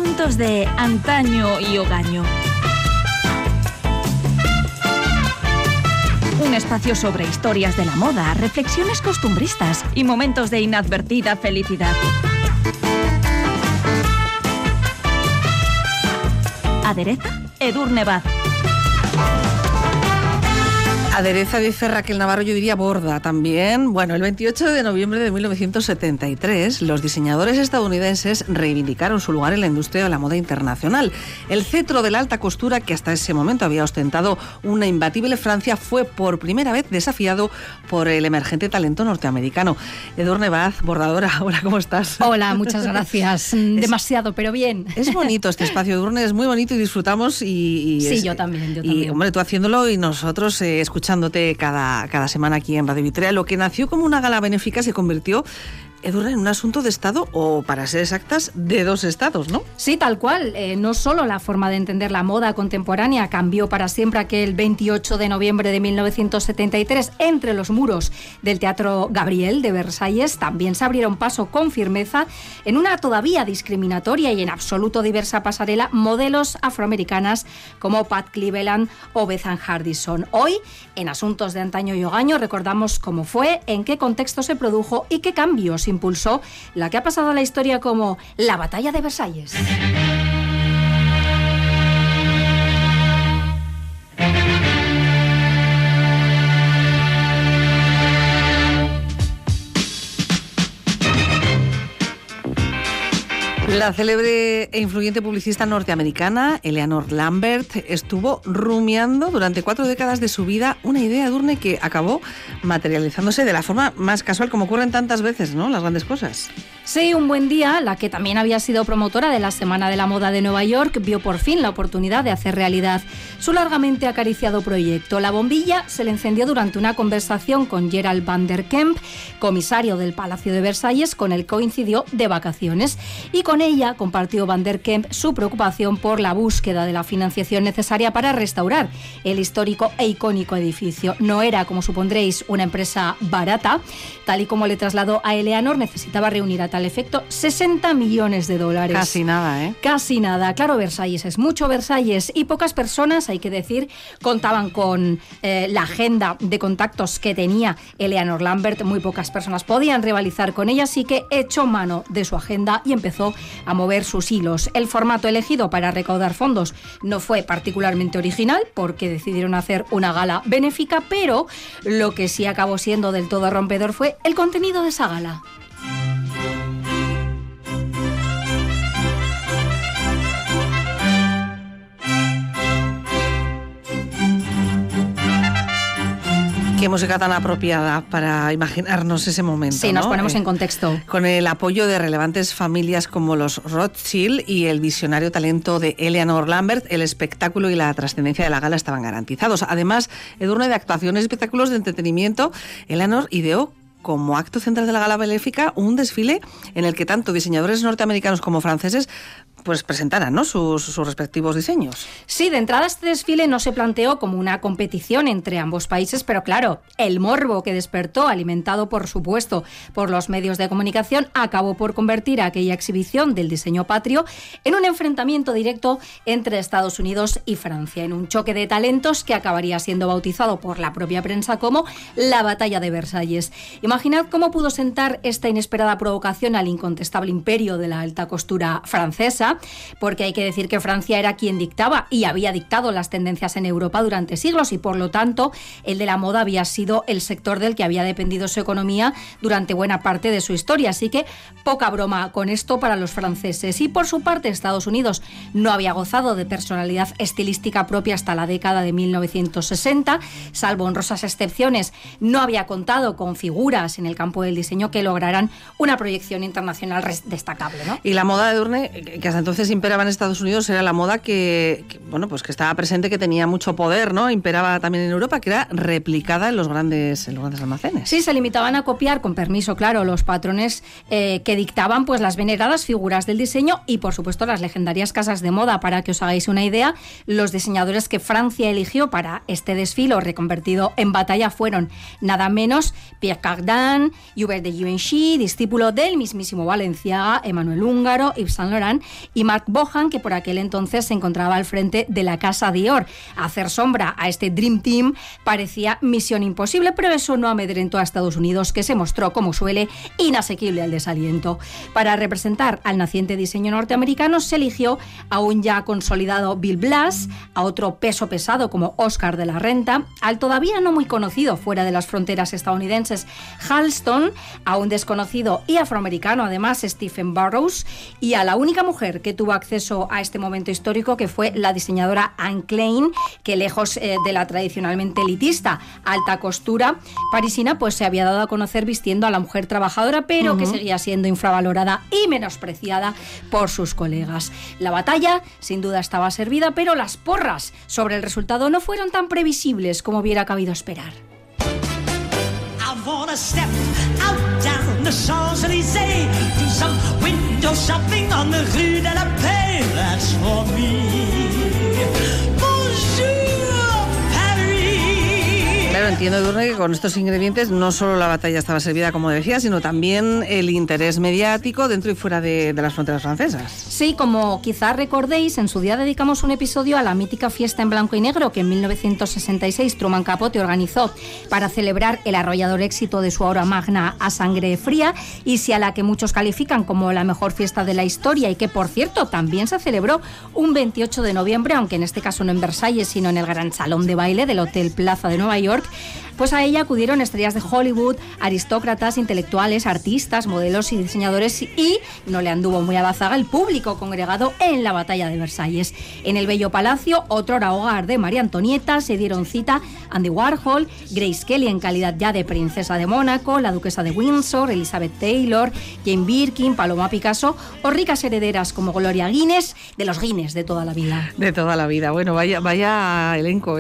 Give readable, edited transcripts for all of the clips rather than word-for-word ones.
asuntos de antaño y hogaño. Un espacio sobre historias de la moda, reflexiones costumbristas y momentos de inadvertida felicidad. Adereza Edurne Baz. Adereza, dice Raquel Navarro, yo diría borda también. Bueno, el 28 de noviembre de 1973, los diseñadores estadounidenses reivindicaron su lugar en la industria de la moda internacional. El cetro de la alta costura, que hasta ese momento había ostentado una imbatible Francia, fue por primera vez desafiado por el emergente talento norteamericano. Edurne Baz, bordadora, hola, ¿cómo estás? Hola, muchas gracias. Demasiado, pero bien. Es bonito este espacio, Edurne, es muy bonito y disfrutamos. Sí, yo también. Y, hombre, tú haciéndolo y nosotros escuchándote cada semana aquí en Radio Vitoria. Lo que nació como una gala benéfica se convirtió, Edurne, en un asunto de Estado, o para ser exactas, de dos estados, ¿no? Sí, tal cual. No solo la forma de entender la moda contemporánea cambió para siempre aquel 28 de noviembre de 1973 entre los muros del Teatro Gabriel de Versalles, también se abrieron paso con firmeza en una todavía discriminatoria y en absoluto diversa pasarela modelos afroamericanas como Pat Cleveland o Bethan Hardison. Hoy, en Asuntos de Antaño y Hogaño, recordamos cómo fue, en qué contexto se produjo y qué cambios impulsó la que ha pasado a la historia como la Batalla de Versalles. La célebre e influyente publicista norteamericana Eleanor Lambert estuvo rumiando durante 4 décadas de su vida una idea, Edurne, que acabó materializándose de la forma más casual, como ocurren tantas veces, ¿no?, las grandes cosas. Sí, un buen día, la que también había sido promotora de la Semana de la Moda de Nueva York, vio por fin la oportunidad de hacer realidad su largamente acariciado proyecto. La bombilla se le encendió durante una conversación con Gerald van der Kemp, comisario del Palacio de Versalles, con el que coincidió de vacaciones, y con ella compartió van der Kemp su preocupación por la búsqueda de la financiación necesaria para restaurar el histórico e icónico edificio. No era, como supondréis, una empresa barata. Tal y como le trasladó a Eleanor, necesitaba reunir a tal efecto 60 millones de dólares. Casi nada, ¿eh? Casi nada. Claro, Versalles es mucho Versalles y pocas personas, hay que decir, contaban con la agenda de contactos que tenía Eleanor Lambert. Muy pocas personas podían rivalizar con ella, así que echó mano de su agenda y empezó a mover sus hilos. El formato elegido para recaudar fondos no fue particularmente original, porque decidieron hacer una gala benéfica, pero lo que sí acabó siendo del todo rompedor fue el contenido de esa gala. Qué música tan apropiada para imaginarnos ese momento. Sí, nos ¿no? ponemos en contexto. Con el apoyo de relevantes familias como los Rothschild y el visionario talento de Eleanor Lambert, el espectáculo y la trascendencia de la gala estaban garantizados. Además, Edurne, de actuaciones y espectáculos de entretenimiento, Eleanor ideó como acto central de la gala benéfica un desfile en el que tanto diseñadores norteamericanos como franceses pues presentaran, ¿no?, sus respectivos diseños. Sí, de entrada este desfile no se planteó como una competición entre ambos países, pero claro, el morbo que despertó, alimentado por supuesto por los medios de comunicación, acabó por convertir a aquella exhibición del diseño patrio en un enfrentamiento directo entre Estados Unidos y Francia, en un choque de talentos que acabaría siendo bautizado por la propia prensa como la Batalla de Versalles. Imaginad cómo pudo sentar esta inesperada provocación al incontestable imperio de la alta costura francesa, porque hay que decir que Francia era quien dictaba y había dictado las tendencias en Europa durante siglos, y por lo tanto el de la moda había sido el sector del que había dependido su economía durante buena parte de su historia, así que poca broma con esto para los franceses. Y por su parte Estados Unidos no había gozado de personalidad estilística propia hasta la década de 1960, salvo honrosas excepciones, no había contado con figuras en el campo del diseño que lograran una proyección internacional destacable, ¿no? Y la moda de Edurne, que hasta entonces imperaba en Estados Unidos, era la moda que estaba presente, que tenía mucho poder, ¿no? Imperaba también en Europa, que era replicada en los grandes almacenes. Sí, se limitaban a copiar, con permiso, claro, los patrones que dictaban pues las veneradas figuras del diseño y, por supuesto, las legendarias casas de moda. Para que os hagáis una idea, los diseñadores que Francia eligió para este desfile reconvertido en batalla fueron nada menos Pierre Cardin, Hubert de Givenchy, discípulo del mismísimo Balenciaga, Emmanuel Ungaro, Yves Saint Laurent y Mark Bohan, que por aquel entonces se encontraba al frente de la casa Dior. Hacer sombra a este Dream Team parecía misión imposible, pero eso no amedrentó a Estados Unidos, que se mostró, como suele, inasequible al desaliento. Para representar al naciente diseño norteamericano se eligió a un ya consolidado Bill Blass, a otro peso pesado como Oscar de la Renta, al todavía no muy conocido fuera de las fronteras estadounidenses Halston, a un desconocido y afroamericano además Stephen Burrows, y a la única mujer que tuvo acceso a este momento histórico, que fue la diseñadora Anne Klein, que lejos de la tradicionalmente elitista alta costura parisina, pues se había dado a conocer vistiendo a la mujer trabajadora, pero que seguía siendo infravalorada y menospreciada por sus colegas. La batalla sin duda estaba servida, pero las porras sobre el resultado no fueron tan previsibles como hubiera cabido esperar. I wanna step out down the Champs-Élysées, do some window shopping on the Rue de la Paix. That's for me. Bonjour, Paris. Claro, entiendo, Edurne, que con estos ingredientes no solo la batalla estaba servida, como decía, sino también el interés mediático dentro y fuera de las fronteras francesas. Sí, como quizás recordéis, en su día dedicamos un episodio a la mítica fiesta en blanco y negro que en 1966 Truman Capote organizó para celebrar el arrollador éxito de su obra magna A Sangre Fría, y si a la que muchos califican como la mejor fiesta de la historia, y que por cierto también se celebró un 28 de noviembre, aunque en este caso no en Versalles, sino en el gran salón de baile del Hotel Plaza de Nueva York, pues a ella acudieron estrellas de Hollywood, aristócratas, intelectuales, artistas, modelos y diseñadores, y no le anduvo muy a la zaga el público congregado en la batalla de Versalles. En el bello palacio, otrora hogar de María Antonieta, se dieron cita Andy Warhol, Grace Kelly en calidad ya de princesa de Mónaco, la duquesa de Windsor, Elizabeth Taylor, Jane Birkin, Paloma Picasso o ricas herederas como Gloria Guinness, de los Guinness de toda la vida. De toda la vida. Bueno, vaya elenco,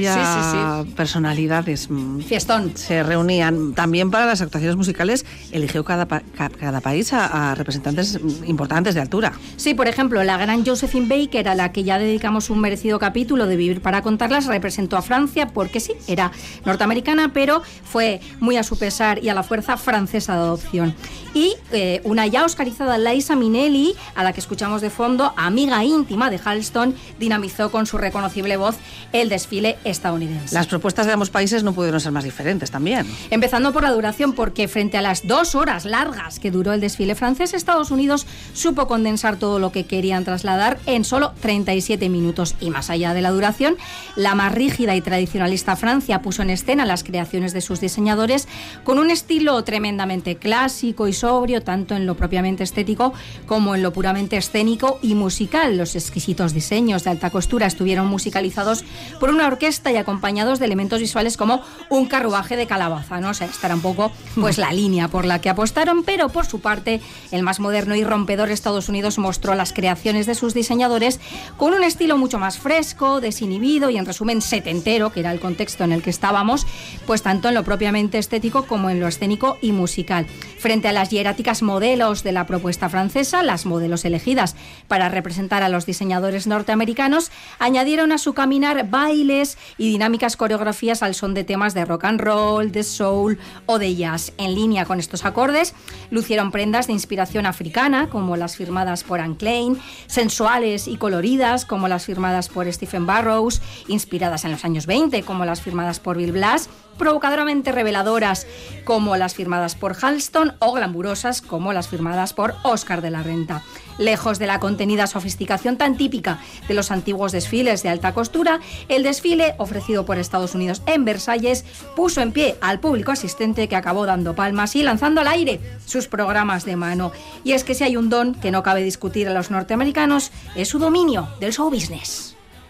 vaya sí. personalidades. Fiestón. Se reunían. También para las actuaciones musicales eligió cada país a representantes importantes de altura. Sí, por ejemplo, la gran Josephine Baker, a la que ya dedicamos un merecido capítulo de Vivir para contarlas, representó a Francia porque sí, era norteamericana, pero fue muy a su pesar y a la fuerza francesa de adopción. Y una ya oscarizada Liza Minnelli, a la que escuchamos de fondo, amiga íntima de Halston, dinamizó con su reconocible voz el desfile estadounidense. Las propuestas de ambos países no pudieron ser más diferentes también. Empezando por la duración, porque frente a las 2 horas largas que duró el desfile francés, Estados Unidos supo condensar todo lo que querían trasladar en solo 37 minutos. Y más allá de la duración, la más rígida y tradicionalista Francia puso en escena las creaciones de sus diseñadores con un estilo tremendamente clásico y sobrio, tanto en lo propiamente estético como en lo puramente escénico y musical. Los exquisitos diseños de alta costura estuvieron musicalizados por una orquesta y acompañados de elementos visuales como un carruaje de calabaza, ¿no? O sea, esta era un poco pues la línea por la que apostaron, pero por su parte el más moderno y rompedor Estados Unidos mostró las creaciones de sus diseñadores con un estilo mucho más fresco, desinhibido y en resumen setentero, que era el contexto en el que estábamos, pues tanto en lo propiamente estético como en lo escénico y musical. Frente a las hieráticas modelos de la propuesta francesa, las modelos elegidas para representar a los diseñadores norteamericanos añadieron a su caminar bailes y dinámicas coreografías al son de temas de rock and roll, de soul o de jazz. En línea con estos acordes, lucieron prendas de inspiración africana, como las firmadas por Anne Klein, sensuales y coloridas, como las firmadas por Stephen Burrows, inspiradas en los años 20, como las firmadas por Bill Blass, provocadoramente reveladoras, como las firmadas por Halston, o glamurosas, como las firmadas por Oscar de la Renta. Lejos de la contenida sofisticación tan típica de los antiguos desfiles de alta costura, el desfile ofrecido por Estados Unidos en Versalles puso en pie al público asistente, que acabó dando palmas y lanzando al aire sus programas de mano. Y es que si hay un don que no cabe discutir a los norteamericanos, es su dominio del show business.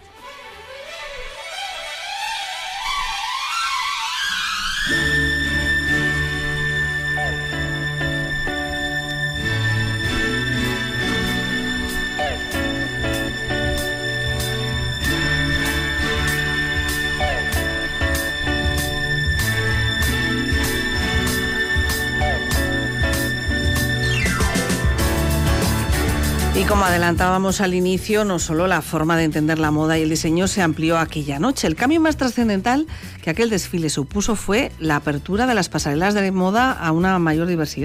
Y como adelantábamos al inicio, no solo la forma de entender la moda y el diseño se amplió aquella noche. El cambio más trascendental que aquel desfile supuso fue la apertura de las pasarelas de moda a una mayor diversidad.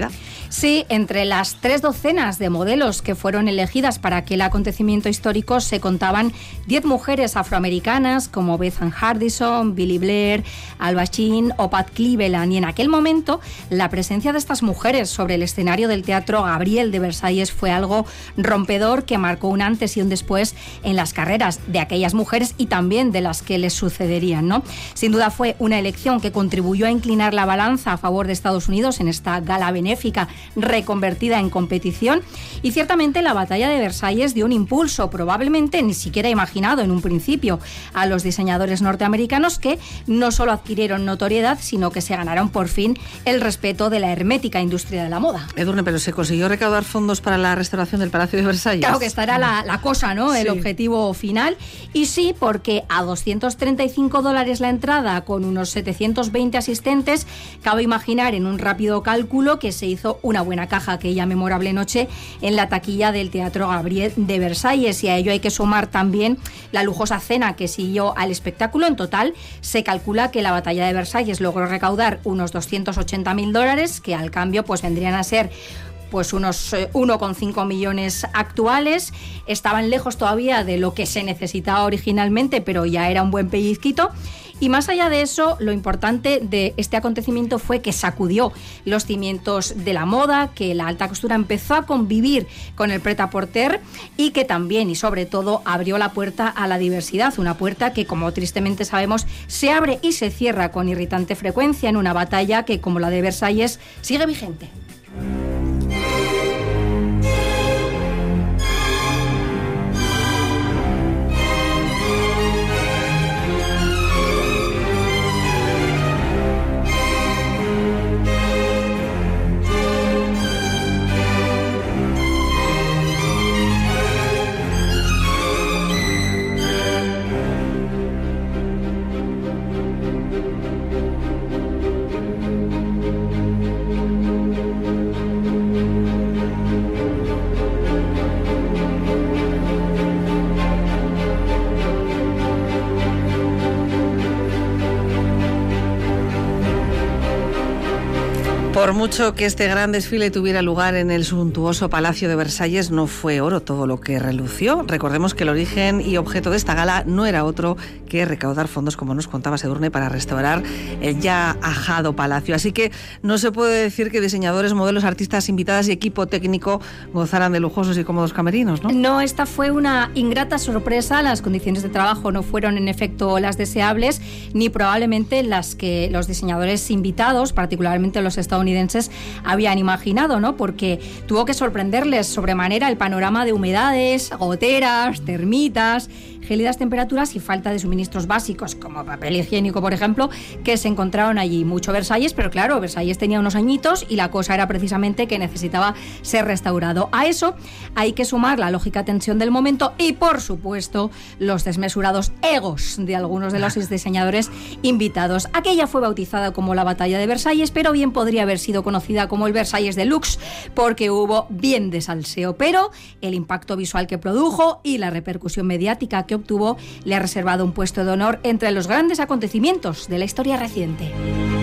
Sí, entre las 3 docenas de modelos que fueron elegidas para aquel acontecimiento histórico se contaban 10 mujeres afroamericanas como Bethan Hardison, Billie Blair, Alba Sheen o Pat Cleveland. Y en aquel momento la presencia de estas mujeres sobre el escenario del Teatro Gabriel de Versalles fue algo rompedor que marcó un antes y un después en las carreras de aquellas mujeres y también de las que les sucederían, ¿no? Sin duda fue una elección que contribuyó a inclinar la balanza a favor de Estados Unidos en esta gala benéfica reconvertida en competición, y ciertamente la batalla de Versalles dio un impulso probablemente ni siquiera imaginado en un principio a los diseñadores norteamericanos, que no solo adquirieron notoriedad, sino que se ganaron por fin el respeto de la hermética industria de la moda. Edurne, pero ¿se consiguió recaudar fondos para la restauración del Palacio de Versalles? Claro que esta era la cosa, ¿no? Sí. El objetivo final. Y sí, porque a $235 la entrada, con unos 720 asistentes, cabe imaginar en un rápido cálculo que se hizo una buena caja aquella memorable noche en la taquilla del Teatro Gabriel de Versalles, y a ello hay que sumar también la lujosa cena que siguió al espectáculo. En total se calcula que la batalla de Versalles logró recaudar unos $280.000, que al cambio pues vendrían a ser pues unos 1,5 millones actuales. Estaban lejos todavía de lo que se necesitaba originalmente, pero ya era un buen pellizquito. Y más allá de eso, lo importante de este acontecimiento fue que sacudió los cimientos de la moda, que la alta costura empezó a convivir con el prêt-à-porter y que también y sobre todo abrió la puerta a la diversidad, una puerta que, como tristemente sabemos, se abre y se cierra con irritante frecuencia en una batalla que, como la de Versalles, sigue vigente. Por mucho que este gran desfile tuviera lugar en el suntuoso Palacio de Versalles, no fue oro todo lo que relució. Recordemos que el origen y objeto de esta gala no era otro que recaudar fondos, como nos contaba Edurne, para restaurar el ya ajado palacio. Así que no se puede decir que diseñadores, modelos, artistas, invitadas y equipo técnico gozaran de lujosos y cómodos camerinos, ¿no? No, esta fue una ingrata sorpresa. Las condiciones de trabajo no fueron en efecto las deseables, ni probablemente las que los diseñadores invitados, particularmente los estadounidenses, habían imaginado, ¿no? Porque tuvo que sorprenderles sobremanera el panorama de humedades, goteras, termitas, gélidas temperaturas y falta de suministros básicos, como papel higiénico, por ejemplo, que se encontraron allí. Mucho Versalles, pero claro, Versalles tenía unos añitos y la cosa era precisamente que necesitaba ser restaurado. A eso hay que sumar la lógica tensión del momento y, por supuesto, los desmesurados egos de algunos de los diseñadores invitados. Aquella fue bautizada como la Batalla de Versalles, pero bien podría haber sido conocida como el Versalles Deluxe, porque hubo bien de salseo, pero el impacto visual que produjo y la repercusión mediática que obtuvo le ha reservado un puesto de honor entre los grandes acontecimientos de la historia reciente.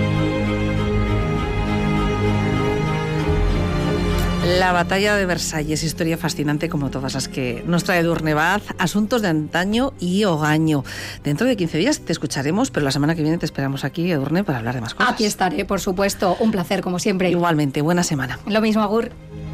La batalla de Versalles, historia fascinante como todas las que nos trae Edurne Baz, asuntos de antaño y hogaño. Dentro de 15 días te escucharemos, pero la semana que viene te esperamos aquí, Edurne, para hablar de más cosas. Aquí estaré, por supuesto. Un placer, como siempre. Igualmente, buena semana. Lo mismo, agur.